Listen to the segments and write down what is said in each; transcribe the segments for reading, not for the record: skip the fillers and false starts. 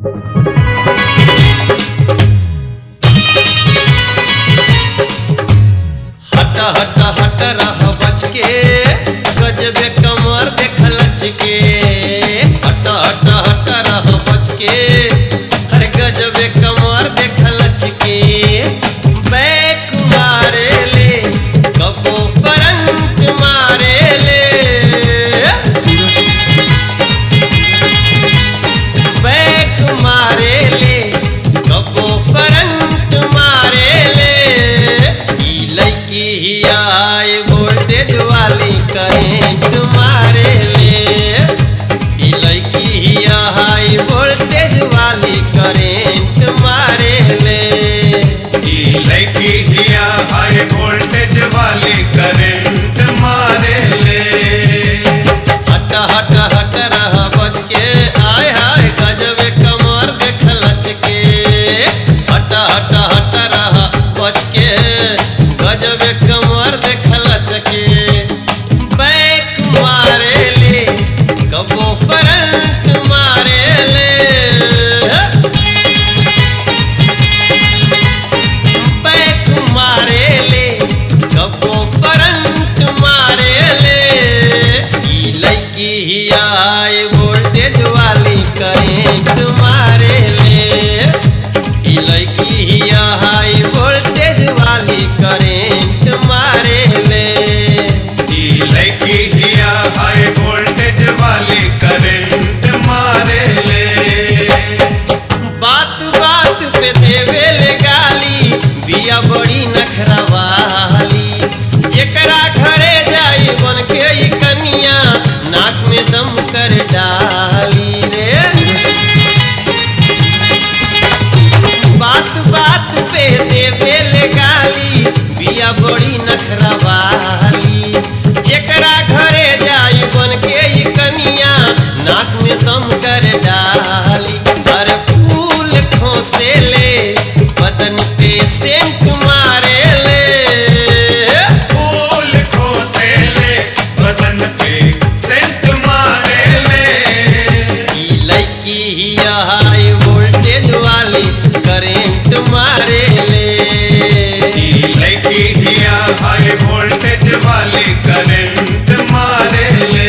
हट हट रह बच के गजबे कमर देख लच के। हट हट हट रह बच के हर गजबे कमर देख लच के। बैक मारे ले कबो फ्रंट मारे ले। बैक मारे ले कबो फ्रंट मारे ले। लड़की हाई वोल्टेज वाली करेंट मारे ले। लड़की हाई वोल्टेज वाली करेंट मारे ले। लड़की हाई वोल्टेज वाली करेंट मारे ले। हट हट हट रह बच के आय हाय गजबे कमर देख लच के। हट हट हट रह बच के गजबे कमर देख लच के। बैक मारे ले कबो फ्रंट मारे ले। बैक मारे ले कबो फ्रंट मारे ले। लड़की हाई वोल्टेज वाली करेंट मारे ले। लड़की हाई वोल्टेज वाली करेंट मारे ले। लड़की हाई वोल्टेज वाली करेंट मारे ले। बात बात पे देवे ले गाली बिया बड़ी नखरा वाली। जेकरा घरे जाई बन के ई कनिया नाक में दम कर डाली रे। बात बात पे देवे ले गाली बिया बड़ी नखरा वाली। जेकरा घरे जाई बन के ई कनिया नाक में दम कर डाली। हर फूल खोसे ले बदन पे सेंट मारे ले। फूल खोसे ले बदन पे सेंट मारे ले। लड़की हाई वोल्टेज वाली करेंट मारे ले। लड़की हाई वोल्टेज वाली करेंट मारे ले।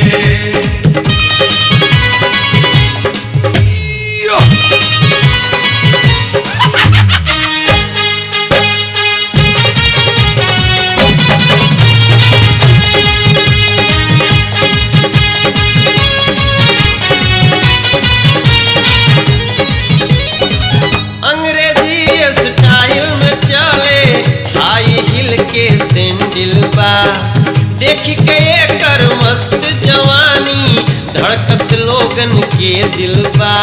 अंग्रेजी स्टाइल में चले हाई हिल के सैंडल बा। देख के एकर मस्त जवानी धड़कत लोगन के दिल बा।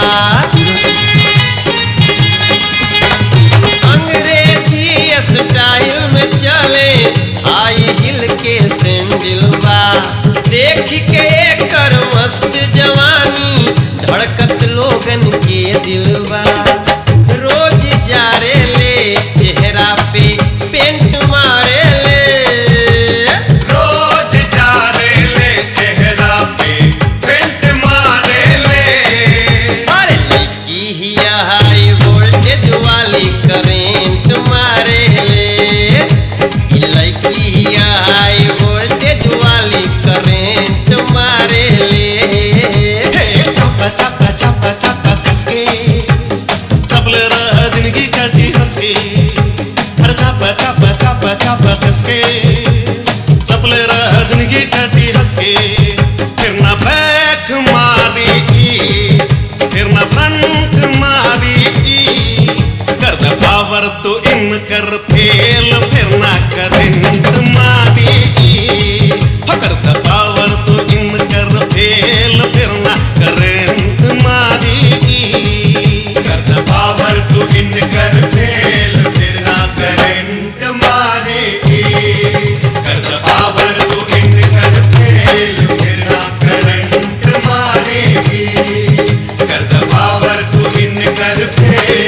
अंग्रेजी स्टाइल में चले हाई हिल के सैंडल बा। देख के एकर मस्त जवानी धड़कत लोगन के दिल बा। रोज जारे ले चेहरा पे पेंट मारे ले। रोज जारे ले चेहरा पे पेंट मारे ले। अरे लड़की हाई वोल्टेज वाली करेंट मारे ले। लड़की हाई वोल्टेज वाली करेंट मारे ले। चप्पा चप्पा चप्पा चप्पा कसके चपले रह जिंदगी काटी हंसके। अरे चप्पा चप्पा चप्पा चप्पा कसके चपले रह जिंदगी काटी हंसके। फिर ना बैक मारी फिर ना फ्रंट मारी। कर द पावर तो इन कर फेल फिर ना करेंट मारी। कर द पावर तो इन कर फेल फिर ना करेंट मारी। कर द पावर तू इन कर फेल फिर ना करेंट मारे। कर द पावर तू इन कर फेल फिर ना करेंट मारे। कर द पावर तू इन कर फेल